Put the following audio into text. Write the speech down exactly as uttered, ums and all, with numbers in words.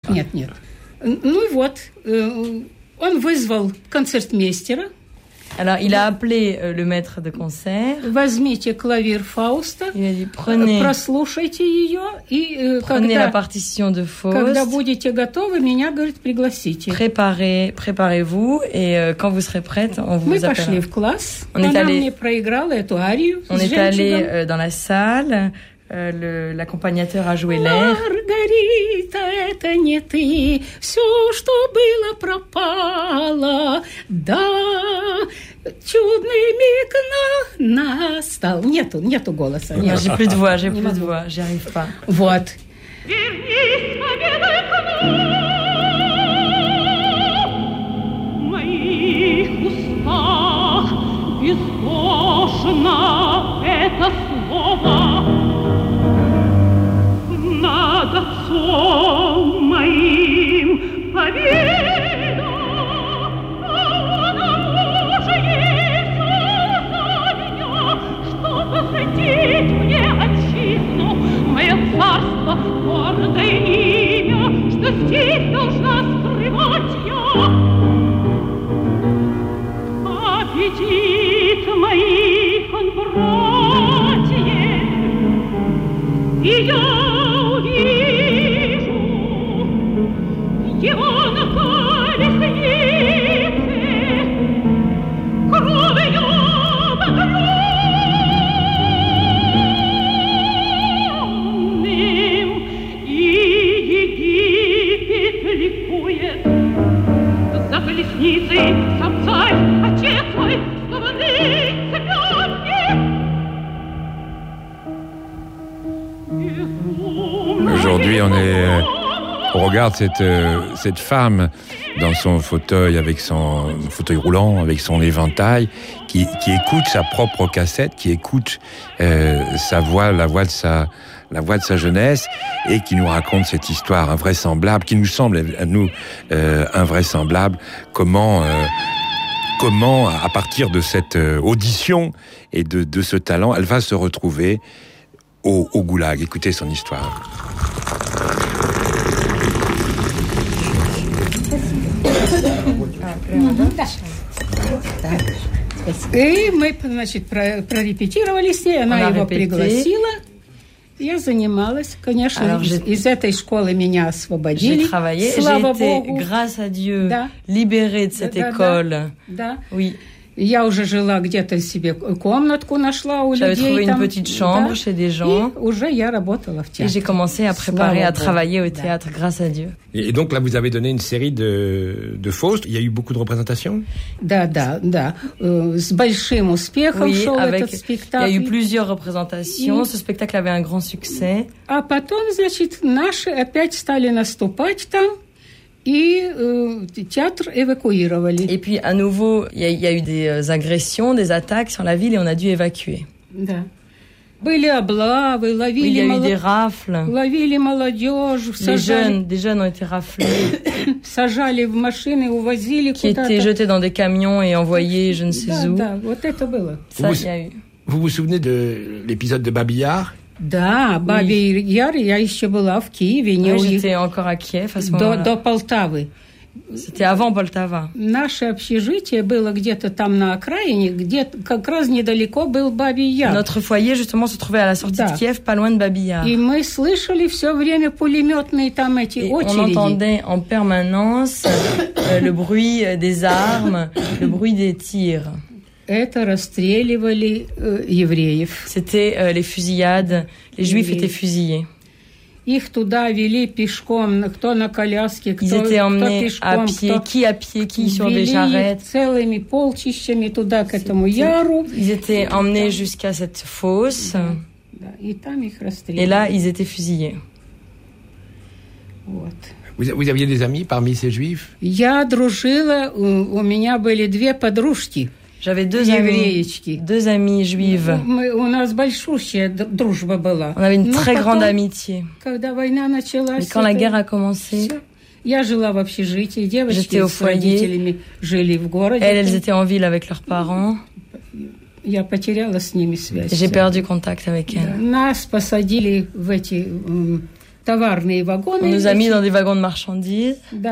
pas. Нет, нет. Ну и вот, он вызвал концертмейстера. Alors, il a appelé euh, le maître de concert. Возьмите клавир Фауста, il a dit, prenez, прослушайте ее, и prenez когда, la partition de Faust, когда будете готовы, меня, говорит, пригласите. Préparez, préparez-vous, et euh, quand vous serez prête, on vous Мы appellera. пошли в класс, on она est allé, мне проиграла эту арию. On est allé euh, dans la salle. Euh, le, l'accompagnateur a joué l'air. Маргарита, это не ты, все, что было, пропало. Да, чудный миг на настал. Нету, нету голоса. Нет. J'ai plus de voix, j'ai plus de voix, j'y arrive pas. Вот. В моих устах безбожно это слово. Над отцом моим победа, а он уже есть за меня, чтоб защитить мне отчизну, мое царство, гордое имя, что здесь должна скрывать я. Аппетит моих он братьев, и я его на колеснице, кровью багряным, и Египет ликует. За колесницей сам царь, отец мой, скованы цепями. Aujourd'hui, on est... On regarde cette, euh, cette femme dans son fauteuil, avec son fauteuil roulant, avec son éventail, qui, qui écoute sa propre cassette, qui écoute euh, sa voix, la voix de sa, la voix de sa jeunesse, et qui nous raconte cette histoire invraisemblable, qui nous semble à nous euh, invraisemblable. Comment, euh, comment, à partir de cette euh, audition et de, de ce talent, elle va se retrouver au, au goulag. Écoutez son histoire. И мы, значит, прорепетировали с ней, она его пригласила. Я занималась, конечно, Alors, из, из этой школы меня освободили. J'ai travaillé, Слава j'ai été, Богу. grâce à Dieu, да. libérée de cette да, école. Да, да. Oui. Я уже жила где-то себе комнатку нашла у J'avais людей. trouvé там, une petite chambre да, chez des gens. И уже я работала в театре. Et j'ai commencé à préparer, Слава à travailler Богу. au théâtre, да. grâce à Dieu. Et donc là, vous avez donné une série de, de Faust. Il y a eu beaucoup de représentations. Да, да, да. С большим успехом oui, шел avec, этот спектакль. Il y a eu plusieurs représentations. И... Ce spectacle avait un grand succès. А потом, значит, наши опять стали наступать там. И euh, театр évacuировали. Et puis, à nouveau, il y, y a eu des agressions, des attaques sur la ville et on a dû évacuer. Да. Были облавы, ловили, il y a молод... eu des rafles. ловили молодежь, Les сажали... jeunes, des jeunes ont été raflés. сажали в машины, увозили qui куда-то. étaient jetés dans des camions et envoyés je ne sais да, où. Да, вот это было. Ça, vous, il y a eu. Vous vous souvenez de l'épisode de Babillard? Да, Бабий oui. Яр, я еще была в Киеве. Oui, j'étais encore à Kiev à ce до, moment-là. До Полтавы. C'était avant Poltava. Наше общежитие было где-то там на окраине, где как раз недалеко был Бабий Яр. Notre foyer, justement, se trouvait à la sortie да. de Kiev, pas loin de Babi Yar. И мы слышали все время пулеметные там эти Et очереди. On entendait en permanence euh, le bruit des armes, le bruit des tirs. Это расстреливали э, евреев. C'était euh, les fusillades. Les Juifs étaient fusillés. Их туда вели пешком, кто на коляске, кто, Ils étaient emmenés кто пешком, à pied, кто... qui à pied, qui sur des Вели charrettes. целыми полчищами туда, к этому яру. Ils étaient emmenés jusqu'à cette fosse. Да, да. И там их расстреливали. Et là, ils étaient fusillés. Вот. Vous, vous aviez des amis parmi ces Juifs? Я дружила, у, у меня были две подружки. J'avais deux amis, deux amies juives. Мы, у нас большущая дружба была. On avait une très потом, grande amitié. Когда война началась, Et quand la guerre a commencé, все. Я жила в общежитии, девочки j'étais au с foyer. родителями жили в городе. Elles, elles étaient en ville avec leurs parents. Я потеряла с ними связь. J'ai perdu contact avec elles. Нас посадили в эти товарные вагоны. On nous a mis dans des wagons de marchandises. Да.